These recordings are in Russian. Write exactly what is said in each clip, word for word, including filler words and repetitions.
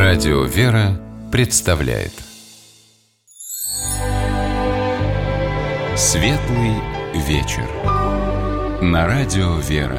Радио «Вера» представляет Светлый вечер на Радио «Вера».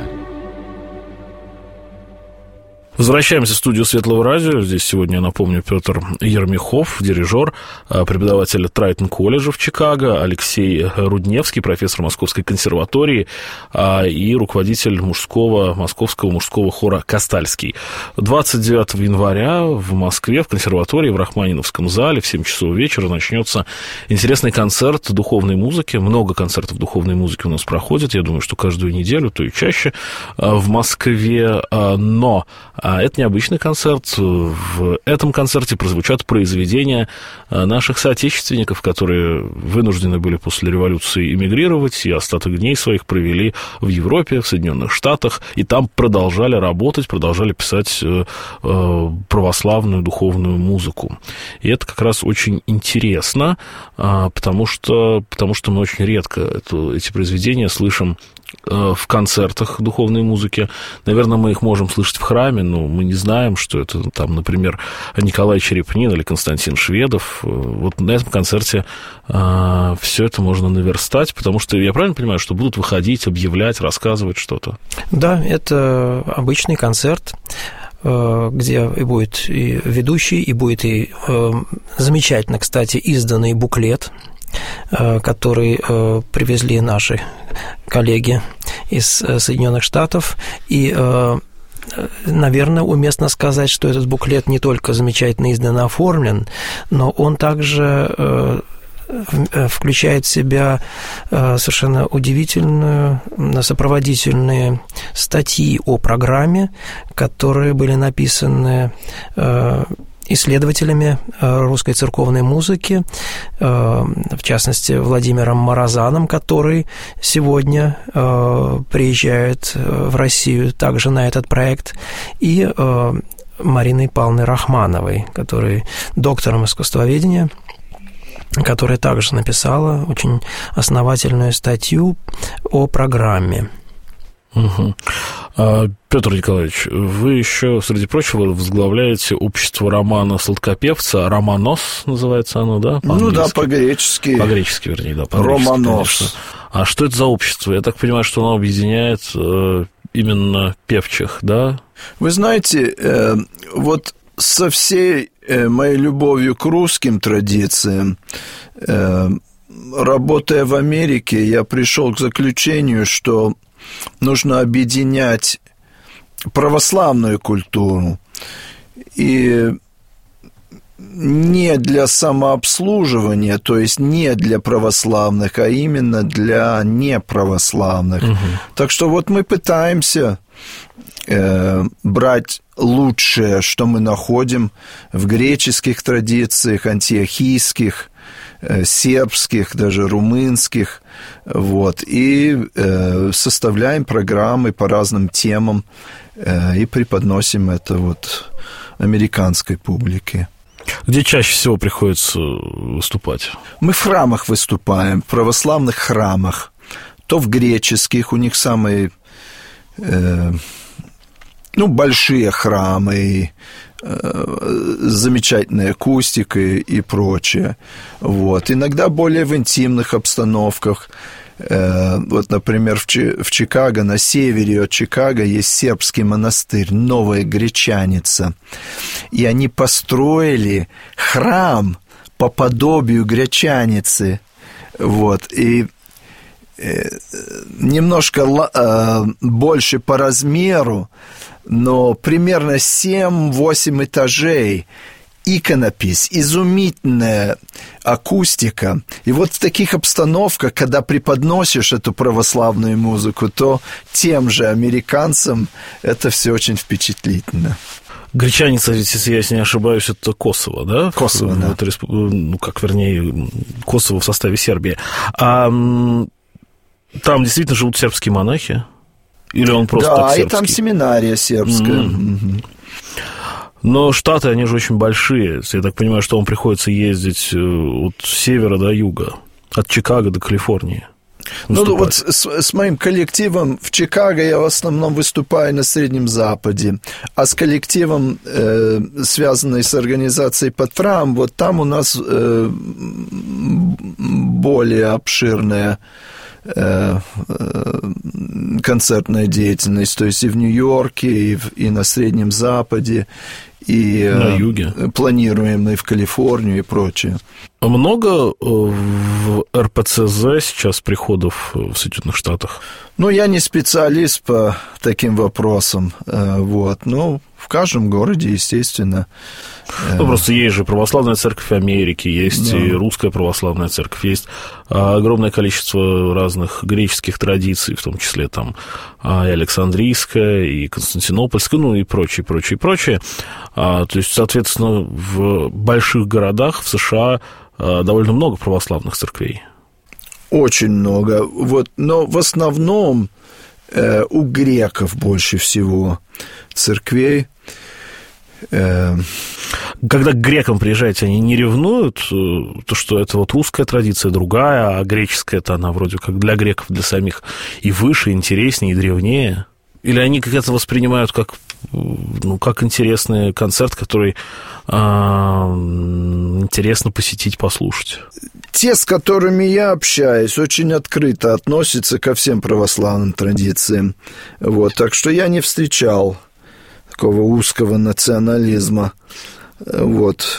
Возвращаемся в студию Светлого радио. Здесь сегодня, я напомню, Петр Ермехов, дирижер, преподаватель Трайтон-колледжа в Чикаго, Алексей Рудневский, профессор Московской консерватории и руководитель мужского, московского мужского хора «Кастальский». двадцать девятого января в Москве в консерватории в Рахманиновском зале в семь часов вечера начнется интересный концерт духовной музыки. Много концертов духовной музыки у нас проходит. Я думаю, что каждую неделю, то и чаще в Москве. Но это необычный концерт. В этом концерте прозвучат произведения наших соотечественников, которые вынуждены были после революции эмигрировать и остаток дней своих провели в Европе, в Соединенных Штатах, и там продолжали работать, продолжали писать православную духовную музыку. И это как раз очень интересно, потому что, потому что мы очень редко это, эти произведения слышим в концертах духовной музыки. Наверное, мы их можем слышать в храме, но мы не знаем, что это, там, например, Николай Черепнин или Константин Шведов. Вот на этом концерте э, все это можно наверстать, потому что, я правильно понимаю, что будут выходить, объявлять, рассказывать что-то? Да, это обычный концерт, где и будет и ведущий, и будет и э, замечательно, кстати, изданный буклет, который привезли наши коллеги из Соединенных Штатов. И, наверное, уместно сказать, что этот буклет не только замечательно издан и оформлен, но он также включает в себя совершенно удивительные сопроводительные статьи о программе, которые были написаны исследователями русской церковной музыки, в частности, Владимиром Морозаном, который сегодня приезжает в Россию также на этот проект, и Мариной Павловной Рахмановой, которая доктором искусствоведения, которая также написала очень основательную статью о программе. Угу. А, Петр Николаевич, вы еще, среди прочего, возглавляете общество романа сладкопевца, «Романос» называется оно, да? Ну да, по-гречески. По-гречески, вернее, да. «Романос». А что это за общество? Я так понимаю, что оно объединяет э, именно певчих, да? Вы знаете, э, вот со всей э, моей любовью к русским традициям, э, работая в Америке, я пришел к заключению, что нужно объединять православную культуру и не для самообслуживания, то есть не для православных, а именно для неправославных. Угу. Так что вот мы пытаемся э, брать лучшее, что мы находим в греческих традициях, антиохийских, сербских, даже румынских, вот, и э, составляем программы по разным темам э, и преподносим это вот американской публике. Где чаще всего приходится выступать? Мы в храмах выступаем, в православных храмах, то в греческих, у них самые э, ну, большие храмы, с замечательной акустикой и прочее. Вот. Иногда более в интимных обстановках. Вот, например, в Чикаго, на севере от Чикаго есть сербский монастырь, Новая Гречаница. И они построили храм по подобию Гречаницы. Вот. И немножко больше по размеру, но примерно семь-восемь этажей, иконопись, изумительная акустика. И вот в таких обстановках, когда преподносишь эту православную музыку, то тем же американцам это все очень впечатлительно. Гречаница, если я не ошибаюсь, это Косово, да? Косово, да. Это, ну, как, вернее, Косово в составе Сербии. А там действительно живут сербские монахи? Или он просто да, так сербский? Да, и там семинария сербская. Mm-hmm. Mm-hmm. Но Штаты, они же очень большие. Я так понимаю, что вам приходится ездить от севера до юга, от Чикаго до Калифорнии. выступать? Ну, вот с, с моим коллективом в Чикаго я в основном выступаю на Среднем Западе, а с коллективом, э, связанный с организацией Патрам, вот там у нас э, более обширная э, э, концертная деятельность, то есть и в Нью-Йорке, и, в, и на Среднем Западе, и на юге. Планируем и в Калифорнию и прочее. Много в эр пэ цэ зэ сейчас приходов в Соединенных Штатах? Ну, я не специалист по таким вопросам, вот, но в каждом городе, естественно. Ну, просто есть же православная церковь Америки, есть да. и русская православная церковь, есть огромное количество разных греческих традиций, в том числе там и Александрийская, и Константинопольская, ну, и прочее, прочее, прочее. То есть, соответственно, в больших городах в США довольно много православных церквей. Очень много. Вот, но в основном э, у греков больше всего церквей. Э... Когда к грекам приезжаете, они не ревнуют, то, что это вот русская традиция другая, а греческая это она вроде как для греков, для самих и выше, и интереснее, и древнее? Или они как-то воспринимают как, ну, как интересный концерт, который а, интересно посетить, послушать? Те, с которыми я общаюсь, очень открыто относятся ко всем православным традициям. Вот, так что я не встречал такого узкого национализма. Вот.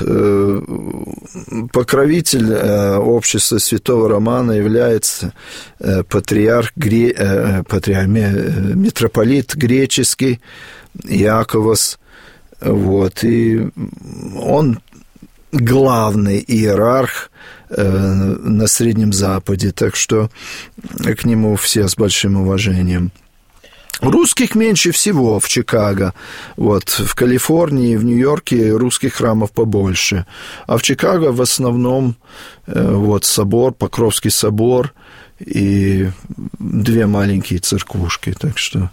Покровитель общества Святого Романа является патриарх, патриарх митрополит греческий Иаковос. Вот. И он главный иерарх на Среднем Западе, так что к нему все с большим уважением. Русских меньше всего в Чикаго. Вот, в Калифорнии, в Нью-Йорке русских храмов побольше. А в Чикаго в основном вот, собор, Покровский собор и две маленькие церквушки. Так что...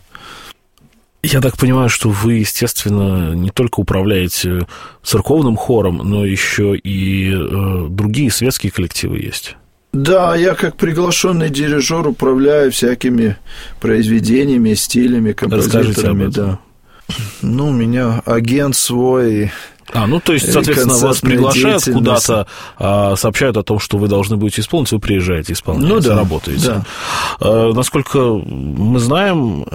Я так понимаю, что вы, естественно, не только управляете церковным хором, но еще и э, другие светские коллективы есть. Да, я как приглашенный дирижер управляю всякими произведениями, стилями, композиторами. Да. Ну, у меня агент свой. А, ну, то есть, соответственно, вас приглашают куда-то, а, сообщают о том, что вы должны будете исполнить, вы приезжаете, исполняете, ну, да, работаете. Да. А, насколько мы знаем,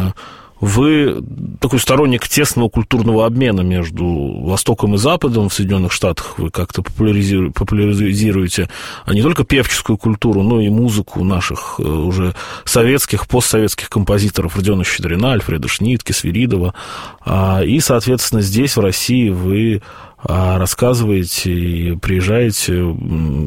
вы такой сторонник тесного культурного обмена между Востоком и Западом в Соединенных Штатах. Вы как-то популяризируете, популяризируете не только певческую культуру, но и музыку наших уже советских, постсоветских композиторов Родиона Щедрина, Альфреда Шнитке, Свиридова. И, соответственно, здесь, в России, вы рассказываете и приезжаете,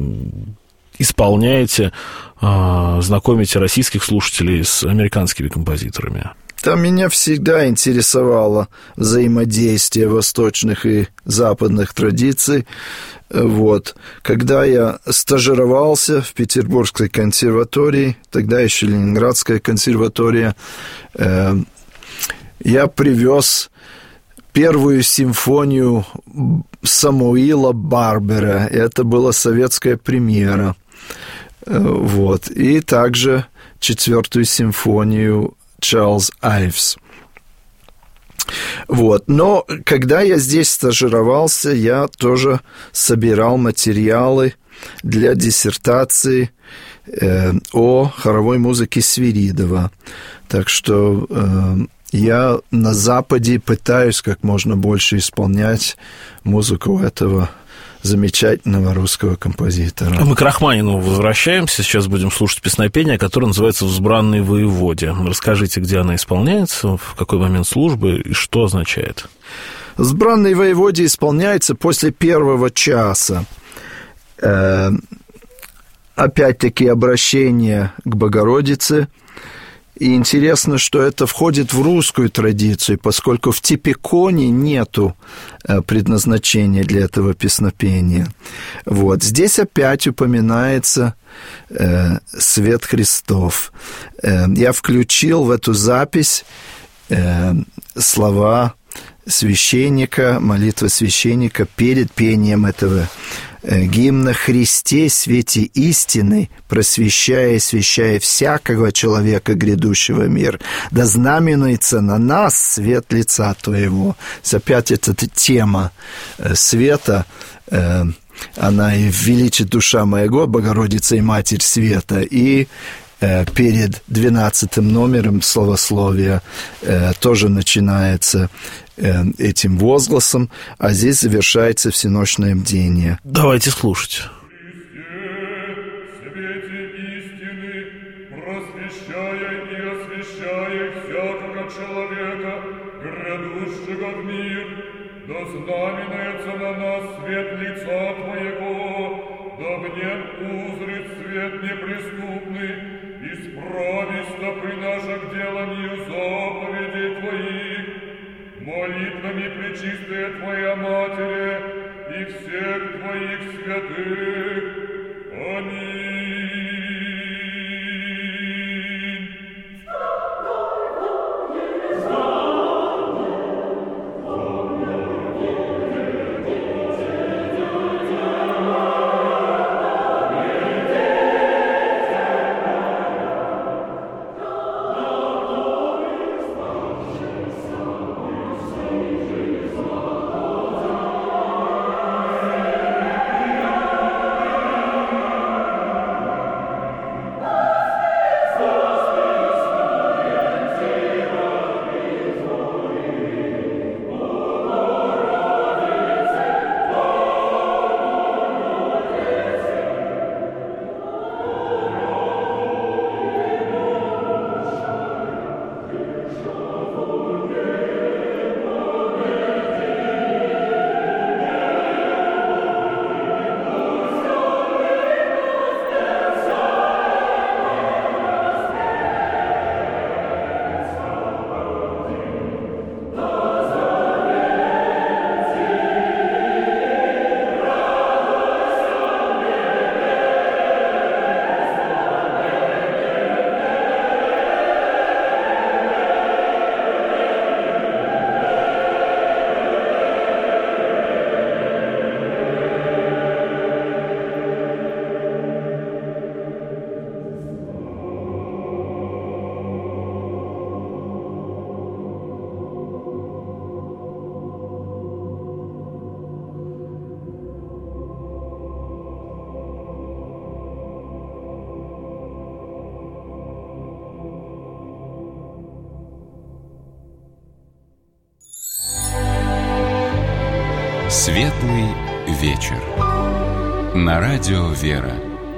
исполняете, знакомите российских слушателей с американскими композиторами. Там меня всегда интересовало взаимодействие восточных и западных традиций. Вот. Когда я стажировался в Петербургской консерватории, тогда еще Ленинградская консерватория, э, я привез первую симфонию Самуила Барбера. Это была советская премьера. Вот. И также четвертую симфонию Чарльз Айвс. Вот. Но когда я здесь стажировался, я тоже собирал материалы для диссертации э, о хоровой музыке Свиридова. Так что э, я на Западе пытаюсь как можно больше исполнять музыку этого замечательного русского композитора. Мы к Рахманину возвращаемся. Сейчас будем слушать песнопение, которое называется «Взбранный воеводе». Расскажите, где она исполняется, в какой момент службы и что означает? «Взбранный воеводе» исполняется после первого часа. Э, опять-таки обращение к Богородице. И интересно, что это входит в русскую традицию, поскольку в типиконе нету предназначения для этого песнопения. Вот. Здесь опять упоминается э, свет Христов. Э, я включил в эту запись э, слова священника, молитва священника перед пением этого гимн о Христе, свете истины, просвещая и освещая всякого человека, грядущего мир, да знаменуется на нас свет лица Твоего. Опять эта тема света, она и величит душа моего, Богородица и Матерь Света, и перед двенадцатым номером словословия тоже начинается этим возгласом, а здесь завершается всеночное бдение. Давайте слушать. Исправи стопы наши к деланию заповедей Твоих, молитвами пречистая Твоя Матери и всех Твоих святых. Аминь. Светлый вечер. На радио «Вера».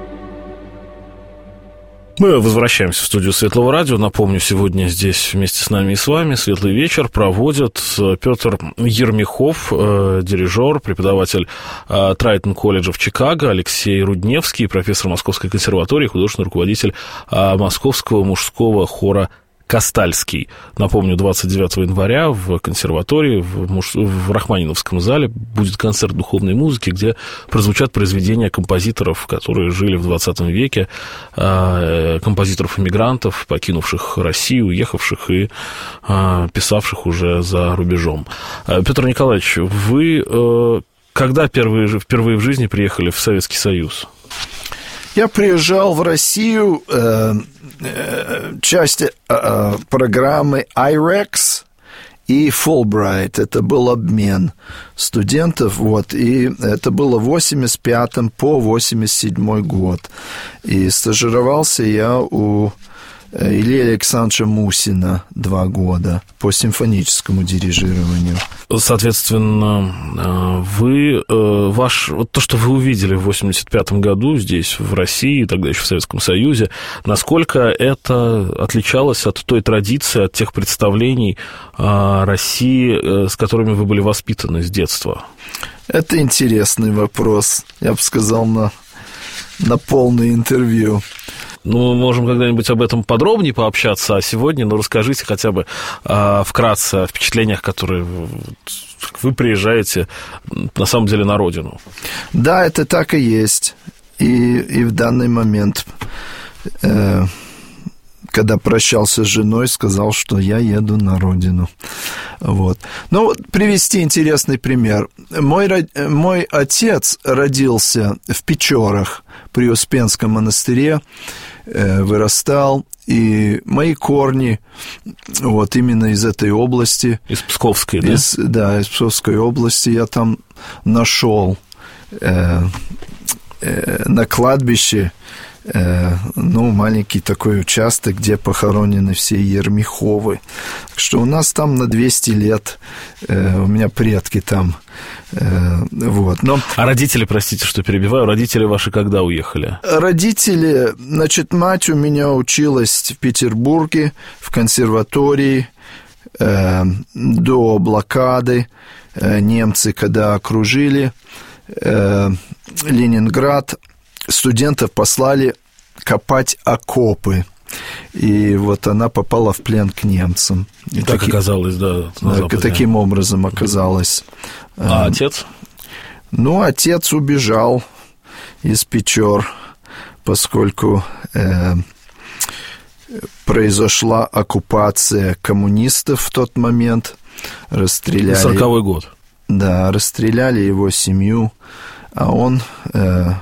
Мы возвращаемся в студию Светлого радио. Напомню, сегодня здесь вместе с нами и с вами «Светлый вечер» проводит Петр Ермихов, э, дирижер, преподаватель э, Трайтон колледжа в Чикаго, Алексей Рудневский, профессор Московской консерватории, художественный руководитель э, Московского мужского хора Кастальский. Напомню, двадцать девятого января в консерватории, в, муж... в Рахманиновском зале будет концерт духовной музыки, где прозвучат произведения композиторов, которые жили в двадцатом веке, композиторов-иммигрантов, покинувших Россию, уехавших и писавших уже за рубежом. Петр Николаевич, вы когда впервые, впервые в жизни приехали в Советский Союз? Я приезжал в Россию, э, э, часть э, программы ай рекс и Fulbright. Это был обмен студентов, вот, и это было в восемьдесят пятом по восемьдесят седьмой год. И стажировался я у Ильи Александровича Мусина два года по симфоническому дирижированию. Соответственно, вы, ваш, вот то, что вы увидели в восемьдесят пятом году здесь, в России, тогда еще в Советском Союзе, насколько это отличалось от той традиции, от тех представлений о России, с которыми вы были воспитаны с детства? Это интересный вопрос, я бы сказал, на, на полное интервью. Ну, мы можем когда-нибудь об этом подробнее пообщаться, а сегодня, ну, расскажите хотя бы э, вкратце о впечатлениях, которые вы приезжаете, на самом деле, на родину. Да, это так и есть. И, и в данный момент, э, когда прощался с женой, сказал, что я еду на родину. Вот. Ну, вот привести интересный пример. Мой, мой отец родился в Печорах при Успенском монастыре, э, вырастал, и мои корни вот именно из этой области. Из Псковской, да? Из, да, из Псковской области. Я там нашел э, э, на кладбище э, ну, маленький такой участок, где похоронены все Ермиховы. Так что у нас там на двести лет, э, у меня предки там. Э, вот. Но... А родители, простите, что перебиваю, родители ваши когда уехали? Родители, значит, мать у меня училась в Петербурге, в консерватории, э, до блокады. Э, немцы, когда окружили э, Ленинград, студентов послали копать окопы. И вот она попала в плен к немцам. И так таки... оказалось, да. да таким образом оказалось. А отец? Ну, отец убежал из Печор, поскольку э, произошла оккупация коммунистов в тот момент. Расстреляли... сороковой год. Да, расстреляли его семью, а он... Э,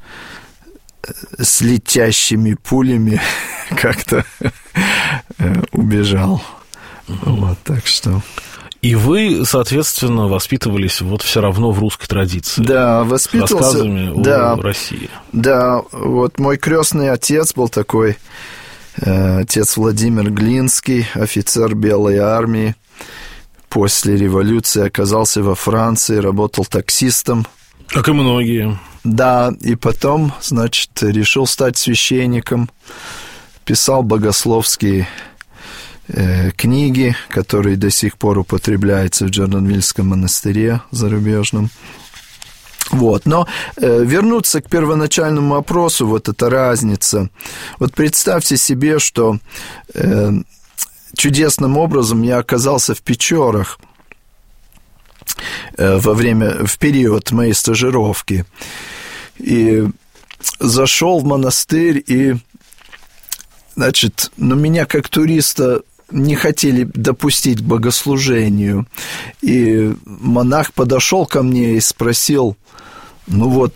с летящими пулями как-то убежал. Вот, так что... И вы, соответственно, воспитывались вот все равно в русской традиции. Да, воспитывался... С рассказами да, о России. Да, вот мой крестный отец был такой, э, отец Владимир Глинский, офицер Белой армии. После революции оказался во Франции, работал таксистом. Как и многие. Да, и потом, значит, решил стать священником, писал богословские э, книги, которые до сих пор употребляются в Джорданвильском монастыре зарубежном. Вот, но э, вернуться к первоначальному вопросу, вот эта разница. Вот представьте себе, что э, чудесным образом я оказался в Печорах во время, в период моей стажировки. И зашел в монастырь, и, значит, ну, меня как туриста не хотели допустить к богослужению. И монах подошел ко мне и спросил: ну вот,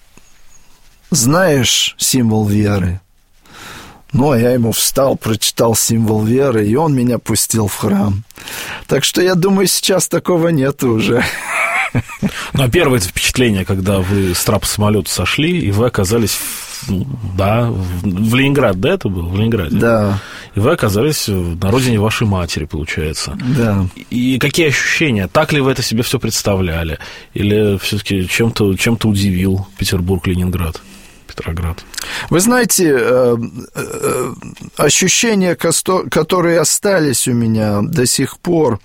знаешь символ веры? Ну, а я ему встал, прочитал символ веры, и он меня пустил в храм. Так что, я думаю, сейчас такого нет уже. Ну, а первое впечатление, когда вы с трапа самолета сошли, и вы оказались, в, да, в Ленинград, да, это было? В Ленинграде? Да. И вы оказались на родине вашей матери, получается. Да. И какие ощущения? Так ли вы это себе все представляли? Или все-таки чем-то, чем-то удивил Петербург, Ленинград? Петроград. Вы знаете, ощущения, которые остались у меня до сих пор,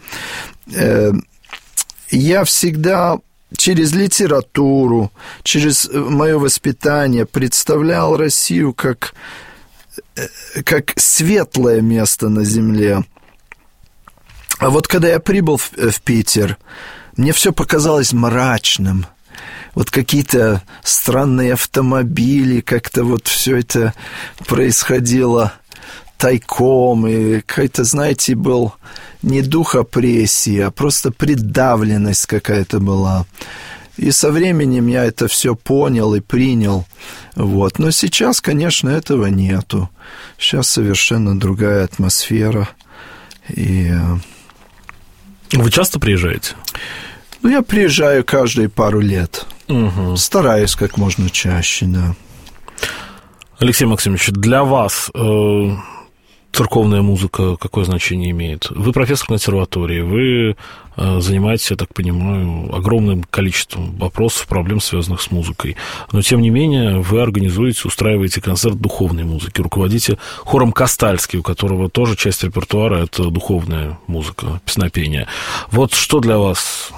я всегда через литературу, через мое воспитание представлял Россию как, как светлое место на земле. А вот когда я прибыл в, в Питер, мне все показалось мрачным. Вот какие-то странные автомобили, как-то вот все это происходило тайком, и какой-то, знаете, был не дух опрессии, а просто придавленность какая-то была. И со временем я это все понял и принял. Вот. Но сейчас, конечно, этого нету. Сейчас совершенно другая атмосфера. И... Вы часто приезжаете? Ну, я приезжаю каждые пару лет. Угу. Стараюсь как можно чаще, да. Алексей Максимович, для вас э, церковная музыка какое значение имеет? Вы профессор консерватории, вы э, занимаетесь, я так понимаю, огромным количеством вопросов, проблем, связанных с музыкой. Но, тем не менее, вы организуете, устраиваете концерт духовной музыки, руководите хором Кастальский, у которого тоже часть репертуара – это духовная музыка, песнопение. Вот что для вас...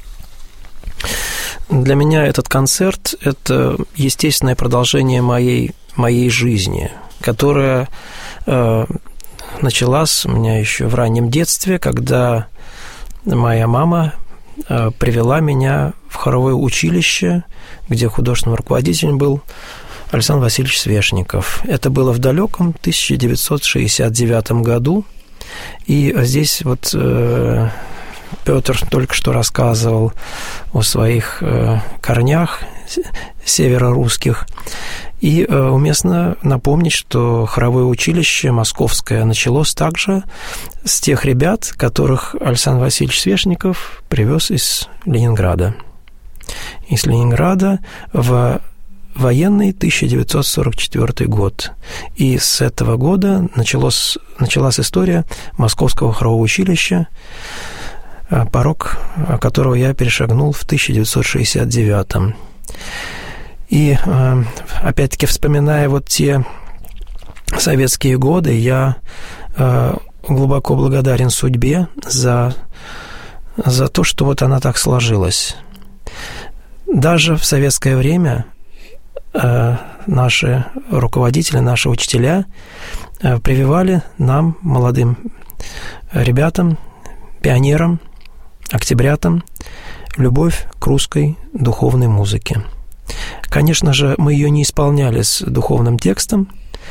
Для меня этот концерт – это естественное продолжение моей, моей жизни, которая э, началась у меня еще в раннем детстве, когда моя мама э, привела меня в хоровое училище, где художественным руководителем был Александр Васильевич Свешников. Это было в далеком тысяча девятьсот шестьдесят девятом году, и здесь вот... Э, Петр только что рассказывал о своих корнях северорусских. И уместно напомнить, что хоровое училище московское началось также с тех ребят, которых Александр Васильевич Свешников привез из Ленинграда. Из Ленинграда в военный тысяча девятьсот сорок четвёртый год. И с этого года началось, началась история Московского хорового училища, порог которого я перешагнул в тысяча девятьсот шестьдесят девятом. И, опять-таки, вспоминая вот те советские годы, я глубоко благодарен судьбе за, за то, что вот она так сложилась. Даже в советское время наши руководители, наши учителя прививали нам, молодым ребятам, пионерам, октябрятам, любовь к русской духовной музыке. Конечно же, мы ее не исполняли с духовным текстом.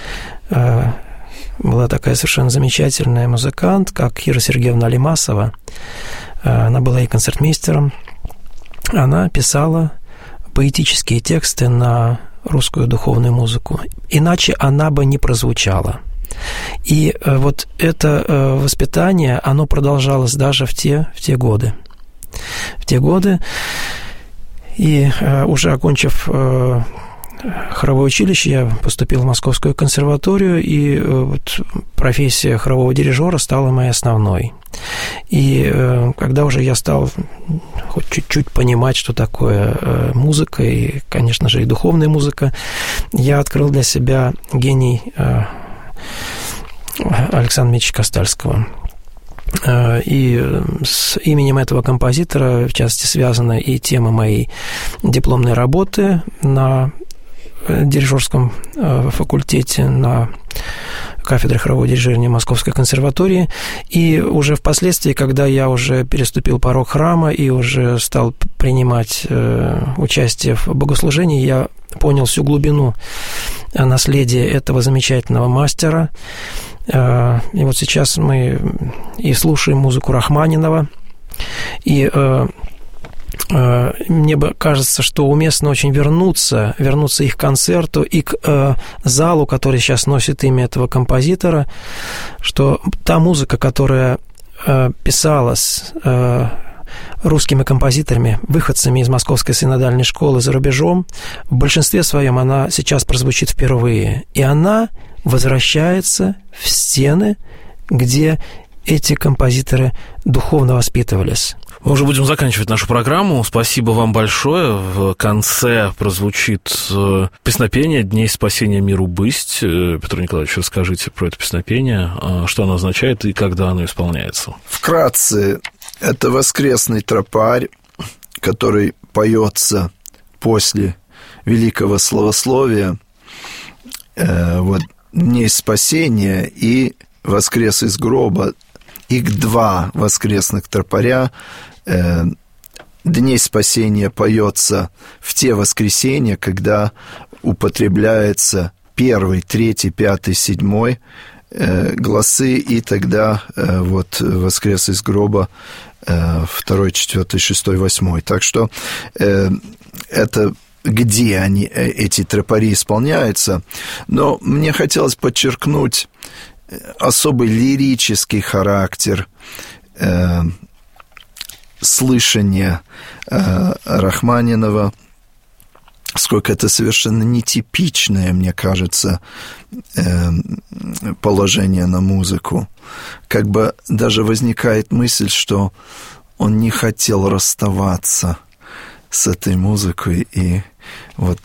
Была такая совершенно замечательная музыкант, как Кира Сергеевна Алимасова. Она была и концертмейстером. Она писала поэтические тексты на русскую духовную музыку. Иначе она бы не прозвучала. И вот это воспитание, оно продолжалось даже в те, в те годы. В те годы. И уже окончив хоровое училище, я поступил в Московскую консерваторию, и вот профессия хорового дирижера стала моей основной. И когда уже я стал хоть чуть-чуть понимать, что такое музыка, и, конечно же, и духовная музыка, я открыл для себя гений Александра Митча Костальского. И с именем этого композитора, в частности, связана и тема моей дипломной работы на дирижерском факультете, на кафедре хорового дирижирования Московской консерватории. И уже впоследствии, когда я уже переступил порог храма и уже стал принимать участие в богослужении, я понял всю глубину наследия этого замечательного мастера. И вот сейчас мы и слушаем музыку Рахманинова, и мне кажется, что уместно очень вернуться, вернуться их к концерту и к э, залу, который сейчас носит имя этого композитора, что та музыка, которая э, писалась э, русскими композиторами, выходцами из Московской синодальной школы за рубежом, в большинстве своем она сейчас прозвучит впервые, и она возвращается в стены, где эти композиторы духовно воспитывались. Мы уже будем заканчивать нашу программу. Спасибо вам большое. В конце прозвучит песнопение «Дней спасения миру бысть». Петр Николаевич, расскажите про это песнопение, что оно означает и когда оно исполняется. Вкратце, это воскресный тропарь, который поется после великого славословия, э, вот, «Дней спасения» и «Воскрес из гроба». Их два воскресных тропаря. Э, «Дней спасения» поется в те воскресенья, когда употребляется первый, третий, пятый, седьмой э, гласы, и тогда э, вот «Воскрес из гроба» э, второй, четвертый, шестой, восьмой. Так что э, это где они, эти тропари, исполняются. Но мне хотелось подчеркнуть особый лирический характер э, слышания э, Рахманинова, сколько это совершенно нетипичное, мне кажется, э, положение на музыку. Как бы даже возникает мысль, что он не хотел расставаться с этой музыкой и вот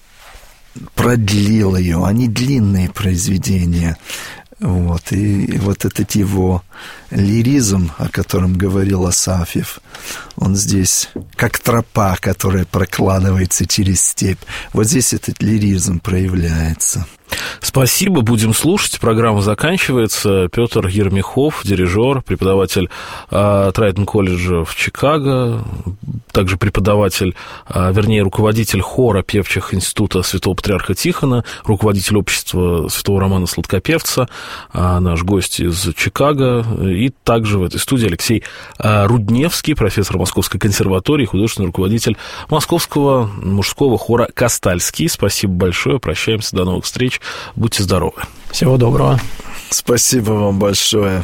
продлил ее. Они длинные произведения. Вот, и вот этот его лиризм, о котором говорил Асафьев, он здесь как тропа, которая прокладывается через степь. Вот здесь этот лиризм проявляется. Спасибо, будем слушать. Программа заканчивается. Петр Ермихов, дирижер, преподаватель э, Трайтон колледжа в Чикаго, также преподаватель, э, вернее, руководитель хора певчих института Святого Патриарха Тихона, руководитель общества Святого Романа Сладкопевца, э, наш гость из Чикаго. И также в этой студии Алексей Рудневский, профессор Московской консерватории, художественный руководитель Московского мужского хора «Кастальский». Спасибо большое, прощаемся, до новых встреч, будьте здоровы. Всего доброго. Спасибо вам большое.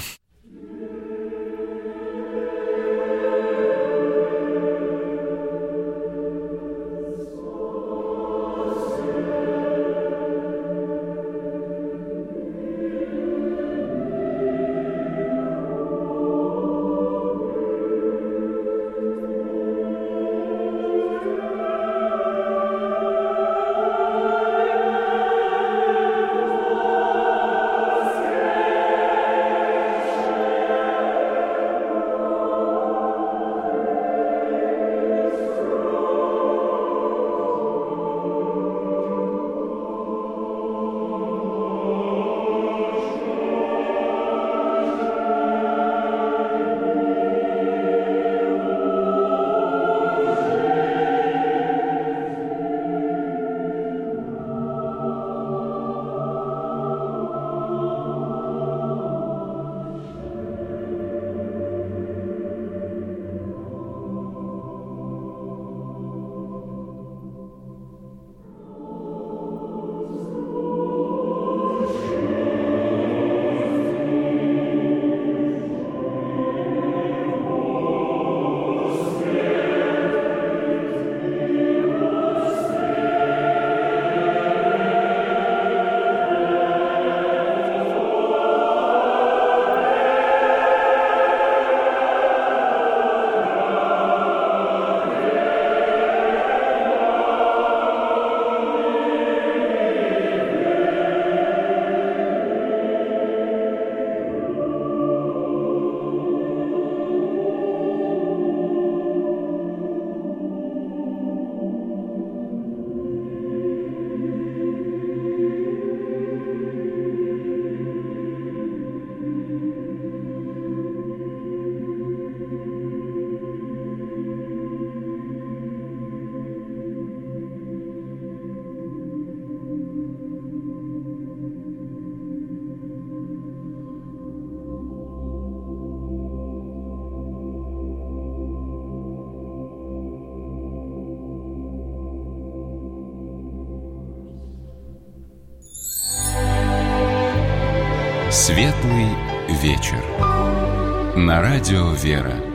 Светлый вечер. На радио «Вера».